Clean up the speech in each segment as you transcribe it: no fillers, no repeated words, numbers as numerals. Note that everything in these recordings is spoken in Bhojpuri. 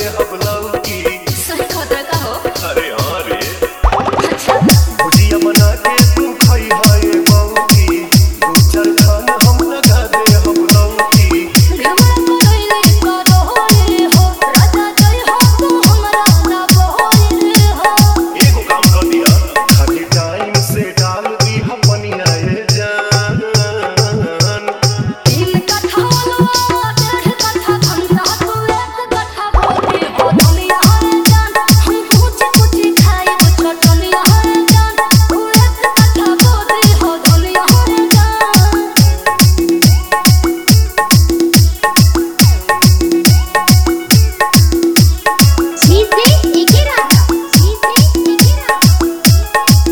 हम लौकी। सही खतरा का हो। अरे हाँ रे, अच्छा भुजिया बना के तू खाई हाय बौकी। दू चार खान हम लगा दे हम लौकी। हमरा कोइले करो रे हो राजा जय हो तू हमरा ना बोले हो। एगो काम कर दिया, खाली टाइम से डाल दी हम पनिया ये जान। 3 कट्ठा लो 1.5 कट्ठा घंटा तू 1 कट्ठा बोले हो दुनिया है जान। हम कुछ खाए वो चटनिया है जान। तू 1 कट्ठा बोले हो दुनिया है जान। सीधे एके राजा सीधे एके राजा।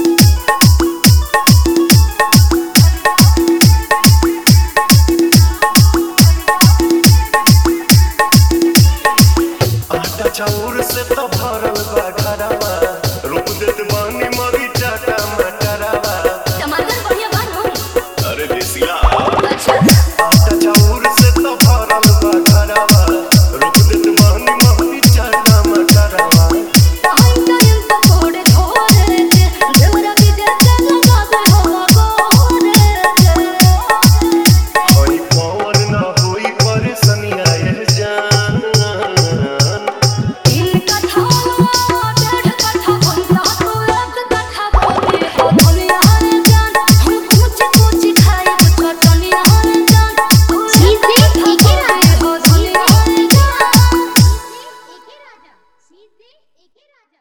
आटा चाउर से तो भरल बा घरवा। रोप देत बानी मरीचा टमाटरवा। टमाटर बढ़िया बानो। अरे देसिया, अच्छा आटा चाउर से तो भरल बा घरवा। रोप देत बानी मरीचा टमाटरवा। हम टाइम तो थोड़े थोड़े से देवरा भी जैसे लगा दे हो गोरे से। होई पवन ना होई परेशानिया ये जान। 3 कट्ठा 1.5 कट्ठा घंटा तू 1 कट्ठा बोले हो दुनिया है जान। हम कुछ खाए वो चटनिया है जान। सीधे एके राजा हो दुनिया है जान। सीधे एके राजा सीधे एके राजा।